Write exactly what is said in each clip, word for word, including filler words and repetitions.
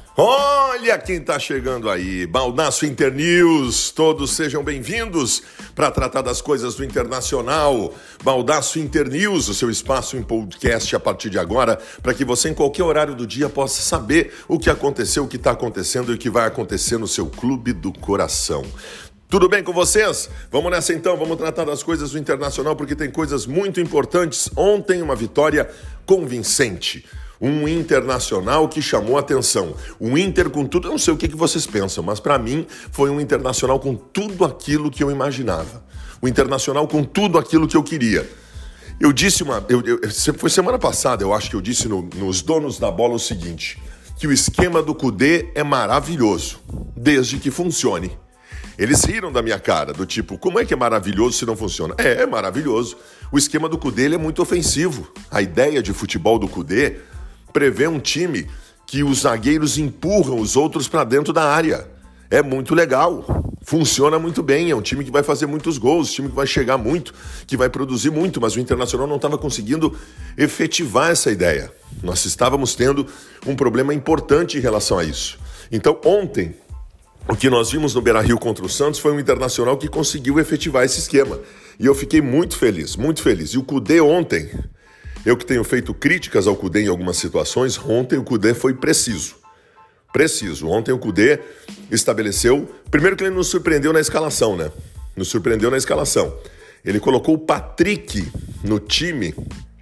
Olha quem está chegando aí, Baldasso Internews, todos sejam bem-vindos para tratar das coisas do Internacional. Baldasso Internews, o seu espaço em podcast a partir de agora, para que você em qualquer horário do dia possa saber o que aconteceu, o que está acontecendo e o que vai acontecer no seu clube do coração. Tudo bem com vocês? Vamos nessa então, vamos tratar das coisas do Internacional porque tem coisas muito importantes. Ontem uma vitória convincente. Um Internacional que chamou a atenção. Um Inter com tudo, eu não sei o que vocês pensam, mas para mim foi um Internacional com tudo aquilo que eu imaginava. O Internacional com tudo aquilo que eu queria. Eu disse uma... Eu, eu, foi semana passada, eu acho que eu disse no, nos Donos da Bola o seguinte, que o esquema do Kudê é maravilhoso, desde que funcione. Eles riram da minha cara, do tipo, como é que é maravilhoso se não funciona? É, é maravilhoso. O esquema do Kudê ele é muito ofensivo. A ideia de futebol do Kudê prevê um time que os zagueiros empurram os outros para dentro da área. É muito legal, funciona muito bem, é um time que vai fazer muitos gols, um time que vai chegar muito, que vai produzir muito, mas o Internacional não estava conseguindo efetivar essa ideia. Nós estávamos tendo um problema importante em relação a isso. Então, ontem, o que nós vimos no Beira-Rio contra o Santos foi um Internacional que conseguiu efetivar esse esquema. E eu fiquei muito feliz, muito feliz. E o Kudê ontem... Eu que tenho feito críticas ao Kudê em algumas situações, ontem o Kudê foi preciso. Preciso. Ontem o Kudê estabeleceu... Primeiro que ele nos surpreendeu na escalação, né? Nos surpreendeu na escalação. Ele colocou o Patrick no time.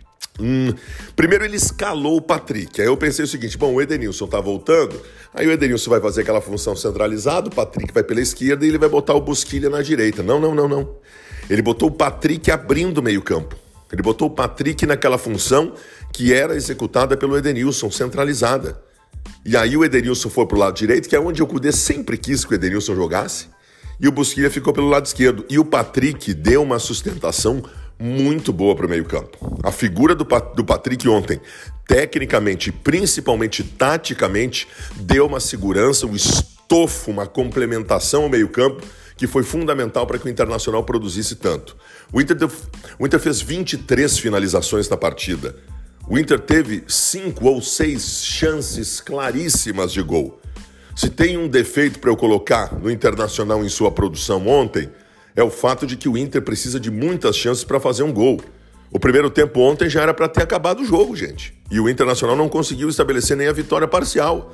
Hum, primeiro ele escalou o Patrick. Aí eu pensei o seguinte, bom, o Edenilson tá voltando, aí o Edenilson vai fazer aquela função centralizada, o Patrick vai pela esquerda e ele vai botar o Bosquilha na direita. Não, não, não, não. Ele botou o Patrick abrindo o meio-campo. Ele botou o Patrick naquela função que era executada pelo Edenilson, centralizada. E aí o Edenilson foi pro lado direito, que é onde o Kudê sempre quis que o Edenilson jogasse, e o Bosquilha ficou pelo lado esquerdo. E o Patrick deu uma sustentação muito boa para o meio-campo. A figura do, do Patrick ontem, tecnicamente e principalmente taticamente, deu uma segurança, um estofo, uma complementação ao meio-campo, que foi fundamental para que o Internacional produzisse tanto. O Inter, deu, o Inter fez vinte e três finalizações na partida. O Inter teve cinco ou seis chances claríssimas de gol. Se tem um defeito para eu colocar no Internacional em sua produção ontem, é o fato de que o Inter precisa de muitas chances para fazer um gol. O primeiro tempo ontem já era para ter acabado o jogo, gente. E o Internacional não conseguiu estabelecer nem a vitória parcial.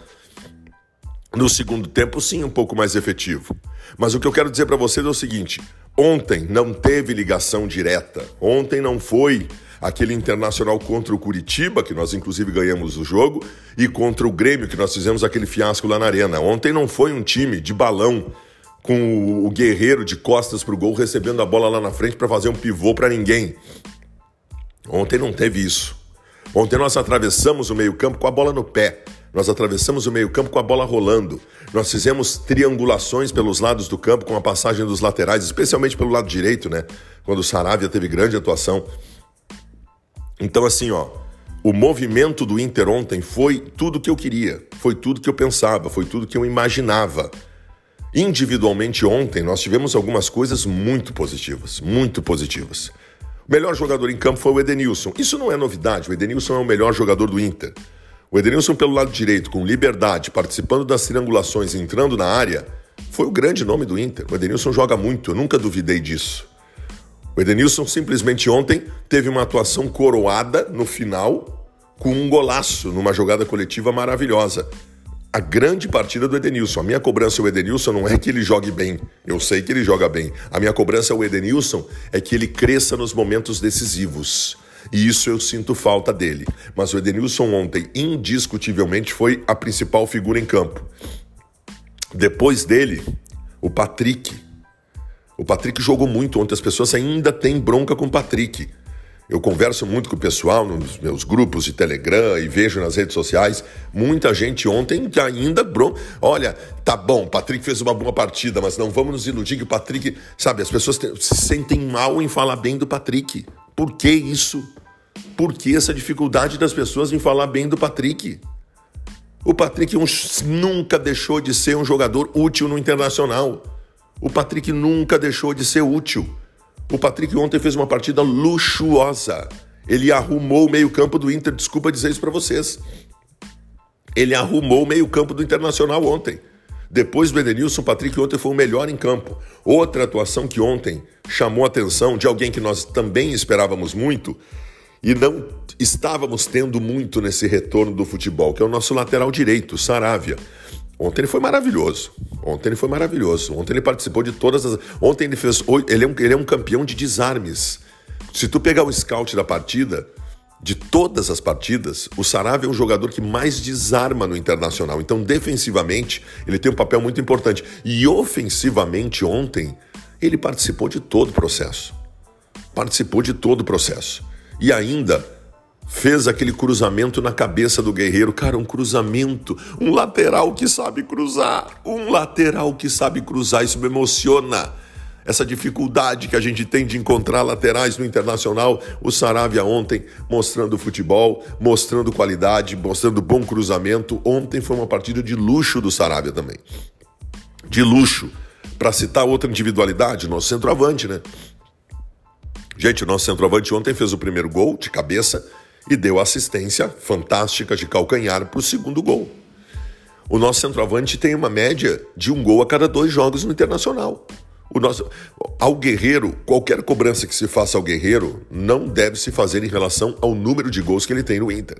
No segundo tempo, sim, um pouco mais efetivo. Mas o que eu quero dizer para vocês é o seguinte, ontem não teve ligação direta, ontem não foi aquele Internacional contra o Curitiba, que nós inclusive ganhamos o jogo, e contra o Grêmio, que nós fizemos aquele fiasco lá na Arena. Ontem não foi um time de balão, com o Guerreiro de costas pro gol, recebendo a bola lá na frente para fazer um pivô para ninguém. Ontem não teve isso. Ontem nós atravessamos o meio-campo com a bola no pé. Nós atravessamos o meio-campo com a bola rolando. Nós fizemos triangulações pelos lados do campo com a passagem dos laterais, especialmente pelo lado direito, né? Quando o Saravia teve grande atuação. Então, assim, ó, o movimento do Inter ontem foi tudo que eu queria, foi tudo que eu pensava, foi tudo que eu imaginava. Individualmente ontem nós tivemos algumas coisas muito positivas, muito positivas. O melhor jogador em campo foi o Edenilson. Isso não é novidade, o Edenilson é o melhor jogador do Inter. O Edenilson pelo lado direito, com liberdade, participando das triangulações, entrando na área, foi o grande nome do Inter. O Edenilson joga muito, eu nunca duvidei disso. O Edenilson simplesmente ontem teve uma atuação coroada no final com um golaço numa jogada coletiva maravilhosa. A grande partida do Edenilson. A minha cobrança ao Edenilson não é que ele jogue bem. Eu sei que ele joga bem. A minha cobrança ao Edenilson é que ele cresça nos momentos decisivos. E isso eu sinto falta dele. Mas o Edenilson ontem, indiscutivelmente, foi a principal figura em campo. Depois dele, o Patrick. O Patrick jogou muito ontem. As pessoas ainda têm bronca com o Patrick. Eu converso muito com o pessoal nos meus grupos de Telegram e vejo nas redes sociais. Muita gente ontem que ainda... Bron... Olha, tá bom, o Patrick fez uma boa partida, mas não vamos nos iludir que o Patrick... Sabe, as pessoas te... se sentem mal em falar bem do Patrick. Por que isso? Por que essa dificuldade das pessoas em falar bem do Patrick? O Patrick um, nunca deixou de ser um jogador útil no Internacional. O Patrick nunca deixou de ser útil. O Patrick ontem fez uma partida luxuosa. Ele arrumou o meio-campo do Inter, desculpa dizer isso para vocês. Ele arrumou o meio-campo do Internacional ontem. Depois do Edenilson, o Patrick ontem foi o melhor em campo. Outra atuação que ontem chamou a atenção de alguém que nós também esperávamos muito e não estávamos tendo muito nesse retorno do futebol, que é o nosso lateral direito, Saravia. Ontem ele foi maravilhoso. Ontem ele foi maravilhoso. Ontem ele participou de todas as... Ontem ele fez... Ele é um, ele é um campeão de desarmes. Se tu pegar o scout da partida, de todas as partidas, o Saravia é o jogador que mais desarma no Internacional. Então, defensivamente, ele tem um papel muito importante. E ofensivamente, ontem, ele participou de todo o processo. Participou de todo o processo. E ainda fez aquele cruzamento na cabeça do Guerreiro. Cara, um cruzamento, um lateral que sabe cruzar. Um lateral que sabe cruzar, isso me emociona. Essa dificuldade que a gente tem de encontrar laterais no Internacional, o Saravia ontem mostrando futebol, mostrando qualidade, mostrando bom cruzamento. Ontem foi uma partida de luxo do Saravia também. De luxo. Para citar outra individualidade, nosso centroavante, né? Gente, o nosso centroavante ontem fez o primeiro gol de cabeça e deu assistência fantástica de calcanhar para o segundo gol. O nosso centroavante tem uma média de um gol a cada dois jogos no Internacional. O nosso, ao Guerreiro, qualquer cobrança que se faça ao Guerreiro não deve se fazer em relação ao número de gols que ele tem no Inter.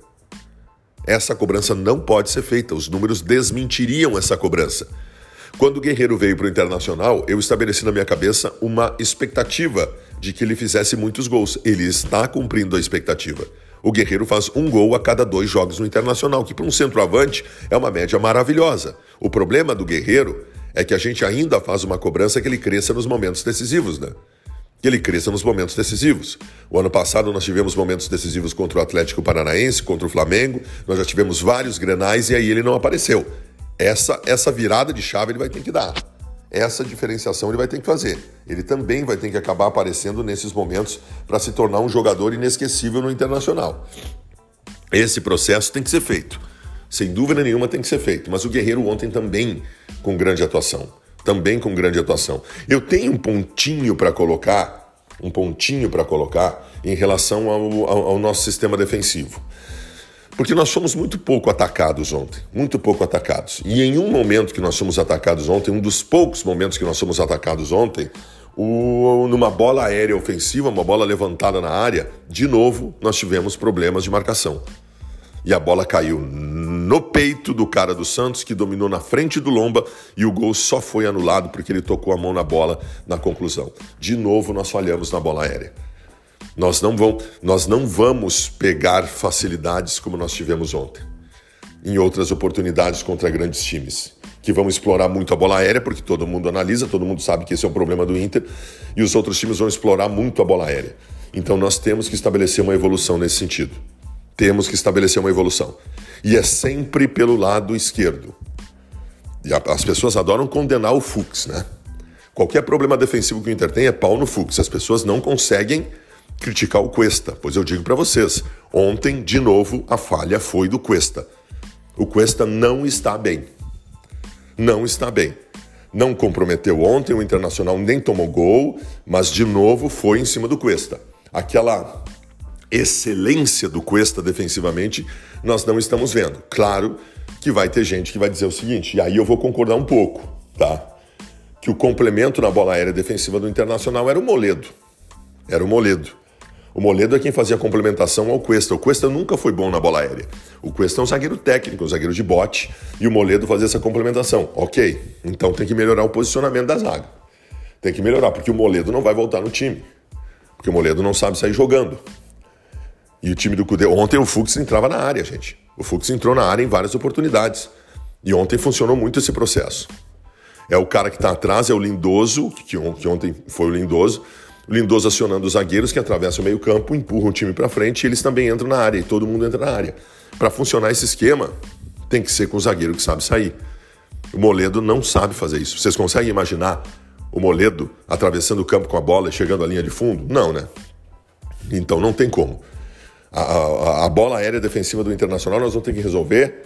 Essa cobrança não pode ser feita, os números desmentiriam essa cobrança. Quando o Guerreiro veio para o Internacional, eu estabeleci na minha cabeça uma expectativa de que ele fizesse muitos gols. Ele está cumprindo a expectativa. O Guerreiro faz um gol a cada dois jogos no Internacional, que para um centroavante é uma média maravilhosa. O problema do Guerreiro é que a gente ainda faz uma cobrança que ele cresça nos momentos decisivos, né? Que ele cresça nos momentos decisivos. O ano passado nós tivemos momentos decisivos contra o Atlético Paranaense, contra o Flamengo, nós já tivemos vários grenais e aí ele não apareceu. Essa, essa virada de chave ele vai ter que dar. Essa diferenciação ele vai ter que fazer. Ele também vai ter que acabar aparecendo nesses momentos para se tornar um jogador inesquecível no Internacional. Esse processo tem que ser feito. Sem dúvida nenhuma tem que ser feito. Mas o Guerreiro ontem também com grande atuação. Também com grande atuação. Eu tenho um pontinho para colocar, um pontinho para colocar em relação ao, ao, ao nosso sistema defensivo. Porque nós fomos muito pouco atacados ontem, muito pouco atacados. E em um momento que nós fomos atacados ontem, um dos poucos momentos que nós fomos atacados ontem, o, numa bola aérea ofensiva, uma bola levantada na área, de novo nós tivemos problemas de marcação. E a bola caiu no peito do cara do Santos, que dominou na frente do Lomba, e o gol só foi anulado porque ele tocou a mão na bola na conclusão. De novo nós falhamos na bola aérea. Nós não, vão, nós não vamos pegar facilidades como nós tivemos ontem, em outras oportunidades contra grandes times, que vão explorar muito a bola aérea, porque todo mundo analisa, todo mundo sabe que esse é um problema do Inter, e os outros times vão explorar muito a bola aérea. Então nós temos que estabelecer uma evolução nesse sentido. Temos que estabelecer uma evolução. E é sempre pelo lado esquerdo. E as pessoas adoram condenar o Fux, né? Qualquer problema defensivo que o Inter tem é pau no Fux. As pessoas não conseguem criticar o Cuesta, pois eu digo para vocês, ontem, de novo, a falha foi do Cuesta. O Cuesta não está bem. Não está bem. Não comprometeu ontem, o Internacional nem tomou gol, mas de novo foi em cima do Cuesta. Aquela excelência do Cuesta defensivamente, nós não estamos vendo. Claro que vai ter gente que vai dizer o seguinte, e aí eu vou concordar um pouco, tá? Que o complemento na bola aérea defensiva do Internacional era o Moledo. Era o Moledo. O Moledo é quem fazia a complementação ao Cuesta. O Cuesta nunca foi bom na bola aérea. O Cuesta é um zagueiro técnico, um zagueiro de bote, e o Moledo fazia essa complementação. Ok, então tem que melhorar o posicionamento da zaga. Tem que melhorar, porque o Moledo não vai voltar no time. Porque o Moledo não sabe sair jogando. E o time do Cudê... Ontem o Fux entrava na área, gente. O Fux entrou na área em várias oportunidades. E ontem funcionou muito esse processo. É o cara que está atrás, é o Lindoso, que ontem foi o Lindoso, o Lindoso acionando os zagueiros que atravessam o meio campo, empurram o time para frente e eles também entram na área, e todo mundo entra na área. Para funcionar esse esquema, tem que ser com o zagueiro que sabe sair. O Moledo não sabe fazer isso. Vocês conseguem imaginar o Moledo atravessando o campo com a bola e chegando à linha de fundo? Não, né? Então não tem como. A, a, a bola aérea defensiva do Internacional nós vamos ter que resolver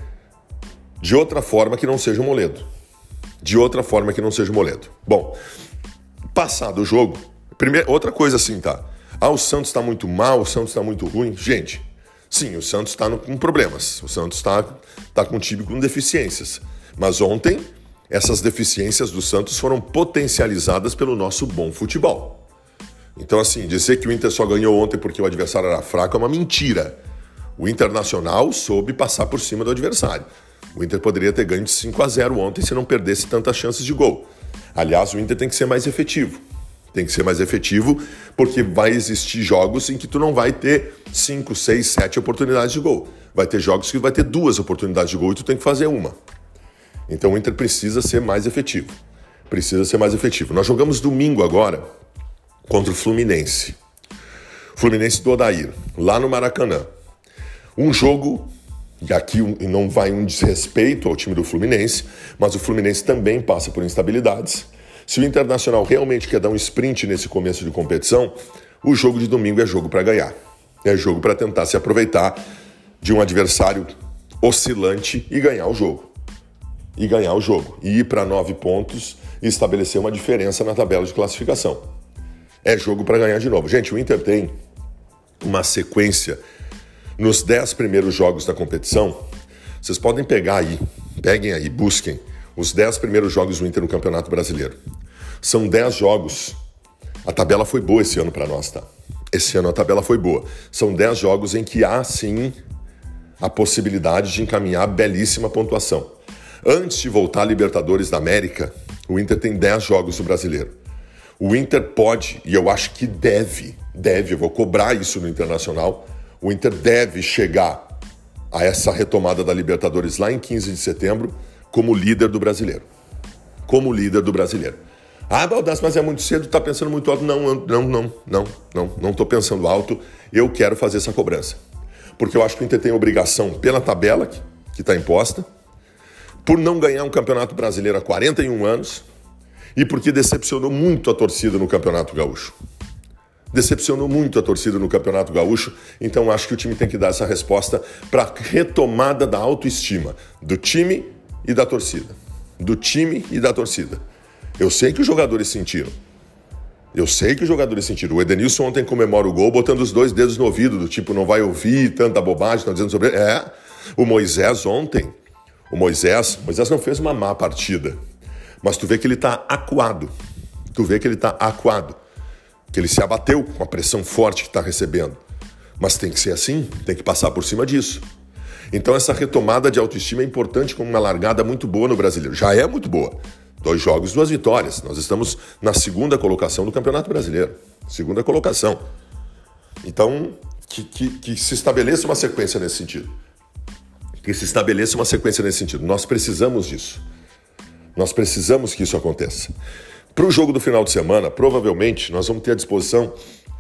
de outra forma que não seja o Moledo. De outra forma que não seja o Moledo. Bom, passado o jogo... Primeira, outra coisa assim, tá? Ah, o Santos tá muito mal, o Santos tá muito ruim. Gente, Sim, o Santos está com problemas, o Santos está tá com um time com deficiências. Mas ontem, essas deficiências do Santos foram potencializadas pelo nosso bom futebol. Então, assim, dizer que o Inter só ganhou ontem porque o adversário era fraco é uma mentira. O Internacional soube passar por cima do adversário. O Inter poderia ter ganho de cinco a zero ontem se não perdesse tantas chances de gol. Aliás, o Inter tem que ser mais efetivo. Tem que ser mais efetivo porque vai existir jogos em que tu não vai ter cinco, seis, sete oportunidades de gol. Vai ter jogos que vai ter duas oportunidades de gol e tu tem que fazer uma. Então o Inter precisa ser mais efetivo. Precisa ser mais efetivo. Nós jogamos domingo agora contra o Fluminense. Fluminense do Odair, lá no Maracanã. Um jogo, e aqui não vai um desrespeito ao time do Fluminense, mas o Fluminense também passa por instabilidades. Se o Internacional realmente quer dar um sprint nesse começo de competição, o jogo de domingo é jogo para ganhar. É jogo para tentar se aproveitar de um adversário oscilante e ganhar o jogo. E ganhar o jogo. E ir para nove pontos e estabelecer uma diferença na tabela de classificação. É jogo para ganhar de novo. Gente, o Inter tem uma sequência nos dez primeiros jogos da competição. Vocês podem pegar aí, peguem aí, busquem os dez primeiros jogos do Inter no Campeonato Brasileiro. São dez jogos. A tabela foi boa esse ano para nós, tá? Esse ano a tabela foi boa. São dez jogos em que há, sim, a possibilidade de encaminhar belíssima pontuação. Antes de voltar à Libertadores da América, o Inter tem dez jogos no Brasileiro. O Inter pode, e eu acho que deve, deve, eu vou cobrar isso no Internacional, o Inter deve chegar a essa retomada da Libertadores lá em quinze de setembro como líder do Brasileiro. Como líder do Brasileiro. Ah, Baldasso, mas é muito cedo, tá pensando muito alto. Não, não, não, não, não, não tô pensando alto. Eu quero fazer essa cobrança. Porque eu acho que o Inter tem obrigação pela tabela que está imposta, por não ganhar um Campeonato Brasileiro há quarenta e um anos e porque decepcionou muito a torcida no Campeonato Gaúcho. Decepcionou muito a torcida no Campeonato Gaúcho, então acho que o time tem que dar essa resposta para a retomada da autoestima do time e da torcida. Do time e da torcida. Eu sei que os jogadores sentiram. Eu sei que os jogadores sentiram. O Edenilson ontem comemora o gol botando os dois dedos no ouvido, do tipo, não vai ouvir tanta bobagem, estão dizendo sobre ele. É, o Moisés ontem, o Moisés, Moisés não fez uma má partida, mas tu vê que ele está acuado. Tu vê que ele está acuado. Que ele se abateu com a pressão forte que está recebendo. Mas tem que ser assim, tem que passar por cima disso. Então essa retomada de autoestima é importante com uma largada muito boa no Brasileiro. Já é muito boa. Dois jogos, duas vitórias. Nós estamos na segunda colocação do Campeonato Brasileiro. Segunda colocação. Então, que, que, que se estabeleça uma sequência nesse sentido. Que se estabeleça uma sequência nesse sentido. Nós precisamos disso. Nós precisamos que isso aconteça. Para o jogo do final de semana, provavelmente, nós vamos ter à disposição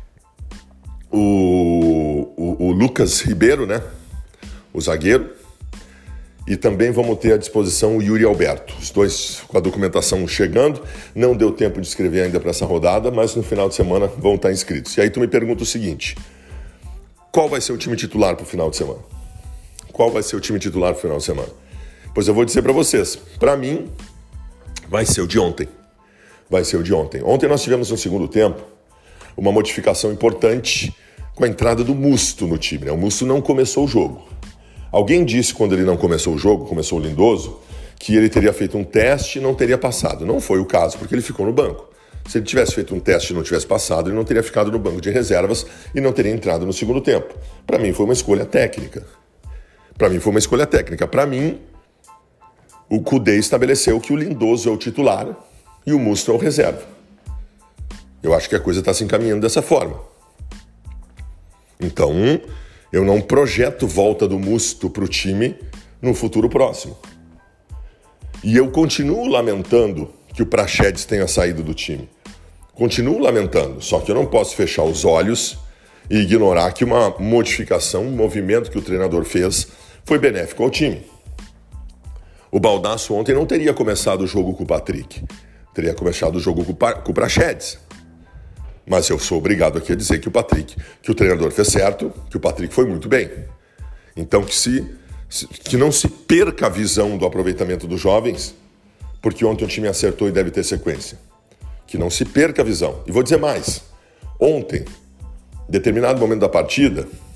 o, o, o Lucas Ribeiro, né? O zagueiro. E também vamos ter à disposição o Yuri Alberto. Os dois com a documentação chegando. Não deu tempo de escrever ainda para essa rodada, mas no final de semana vão estar inscritos. E aí tu me pergunta o seguinte: qual vai ser o time titular para o final de semana? Qual vai ser o time titular para o final de semana? Pois eu vou dizer para vocês. Para mim, vai ser o de ontem. Vai ser o de ontem. Ontem nós tivemos no segundo tempo uma modificação importante com a entrada do Musto no time, né? O Musto não começou o jogo. Alguém disse quando ele não começou o jogo, começou o Lindoso, que ele teria feito um teste e não teria passado. Não foi o caso, porque ele ficou no banco. Se ele tivesse feito um teste e não tivesse passado, ele não teria ficado no banco de reservas e não teria entrado no segundo tempo. Para mim foi uma escolha técnica. Para mim foi uma escolha técnica. Para mim, o Cudê estabeleceu que o Lindoso é o titular e o Musto é o reserva. Eu acho que a coisa está se encaminhando dessa forma. Então, eu não projeto volta do Musto para o time no futuro próximo. E eu continuo lamentando que o Praxedes tenha saído do time. Continuo lamentando, só que eu não posso fechar os olhos e ignorar que uma modificação, um movimento que o treinador fez foi benéfico ao time. O Baldasso ontem não teria começado o jogo com o Patrick. Teria começado o jogo com o Praxedes. Mas eu sou obrigado aqui a dizer que o Patrick, que o treinador fez certo, que o Patrick foi muito bem. Então que, se, que não se perca a visão do aproveitamento dos jovens, porque ontem o time acertou e deve ter sequência. Que não se perca a visão. E vou dizer mais. Ontem, em determinado momento da partida,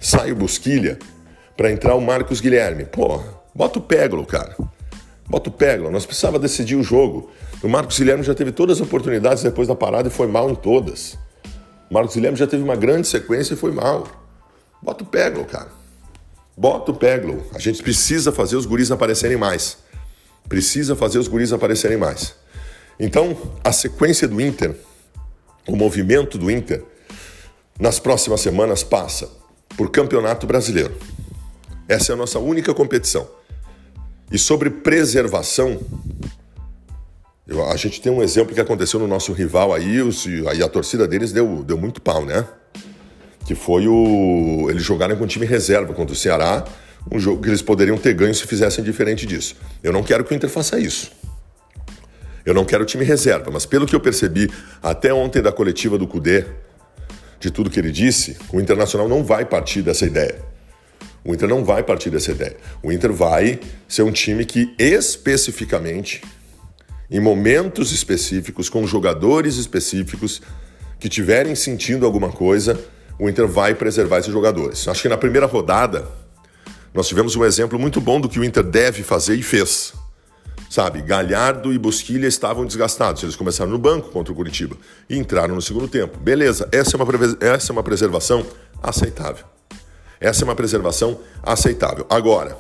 sai o Busquilha para entrar o Marcos Guilherme. Pô, bota o Peglo, cara. Bota o Peglo. Nós precisava decidir o jogo. O Marcos Guilherme já teve todas as oportunidades depois da parada e foi mal em todas. O Marcos Guilherme já teve uma grande sequência e foi mal. Bota o Peglo, cara. Bota o Peglo. A gente precisa fazer os guris aparecerem mais. Precisa fazer os guris aparecerem mais. Então, a sequência do Inter, o movimento do Inter, nas próximas semanas passa por Campeonato Brasileiro. Essa é a nossa única competição. E sobre preservação, eu, a gente tem um exemplo que aconteceu no nosso rival aí, os, aí a torcida deles deu, deu muito pau, né? Que foi o... Eles jogaram com time reserva contra o Ceará, um jogo que eles poderiam ter ganho se fizessem diferente disso. Eu não quero que o Inter faça isso. Eu não quero time reserva, mas pelo que eu percebi até ontem da coletiva do Cudê, de tudo que ele disse, o Internacional não vai partir dessa ideia. O Inter não vai partir dessa ideia. O Inter vai ser um time que especificamente, em momentos específicos, com jogadores específicos que tiverem sentindo alguma coisa, o Inter vai preservar esses jogadores. Acho que na primeira rodada nós tivemos um exemplo muito bom do que o Inter deve fazer e fez. Sabe, Galhardo e Busquilha estavam desgastados. Eles começaram no banco contra o Curitiba e entraram no segundo tempo. Beleza, essa é uma, essa é uma preservação aceitável. Essa é uma preservação aceitável. Agora,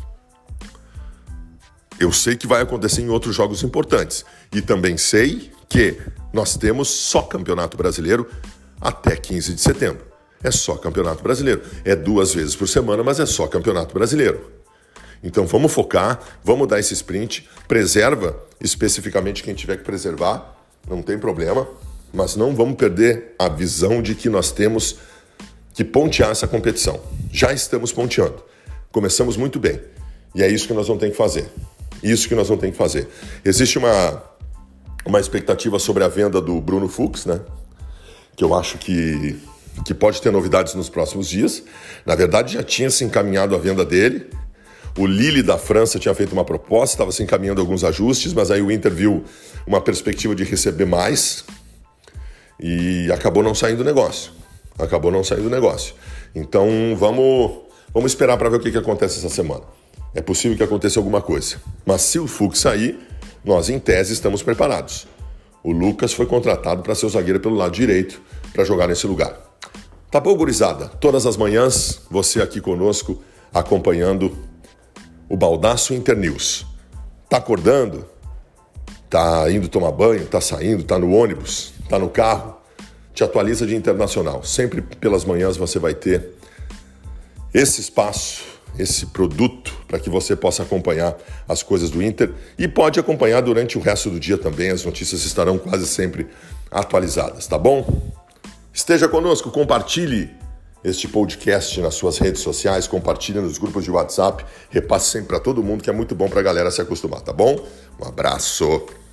eu sei que vai acontecer em outros jogos importantes. E também sei que nós temos só Campeonato Brasileiro até quinze de setembro. É só Campeonato Brasileiro. É duas vezes por semana, mas é só Campeonato Brasileiro. Então vamos focar, vamos dar esse sprint, preserva especificamente quem tiver que preservar, não tem problema, mas não vamos perder a visão de que nós temos que pontear essa competição. Já estamos ponteando, começamos muito bem e é isso que nós vamos ter que fazer, isso que nós vamos ter que fazer. Existe uma, uma expectativa sobre a venda do Bruno Fux, né? Que eu acho que, que pode ter novidades nos próximos dias. Na verdade já tinha se encaminhado a venda dele. O Lille da França tinha feito uma proposta, estava se encaminhando alguns ajustes, mas aí o Inter viu uma perspectiva de receber mais e acabou não saindo do negócio. Acabou não saindo do negócio. Então vamos, vamos esperar para ver o que, que acontece essa semana. É possível que aconteça alguma coisa. Mas se o Fux sair, nós em tese estamos preparados. O Lucas foi contratado para ser o zagueiro pelo lado direito para jogar nesse lugar. Tá bom, gurizada? Todas as manhãs, você aqui conosco acompanhando o Baldasso Internews. Tá acordando? Tá indo tomar banho? Tá saindo? Tá no ônibus? Tá no carro? Te atualiza de Internacional. Sempre pelas manhãs você vai ter esse espaço, esse produto para que você possa acompanhar as coisas do Inter e pode acompanhar durante o resto do dia também. As notícias estarão quase sempre atualizadas, tá bom? Esteja conosco, compartilhe este podcast nas suas redes sociais, compartilhe nos grupos de WhatsApp, repasse sempre para todo mundo, que é muito bom para a galera se acostumar, tá bom? Um abraço!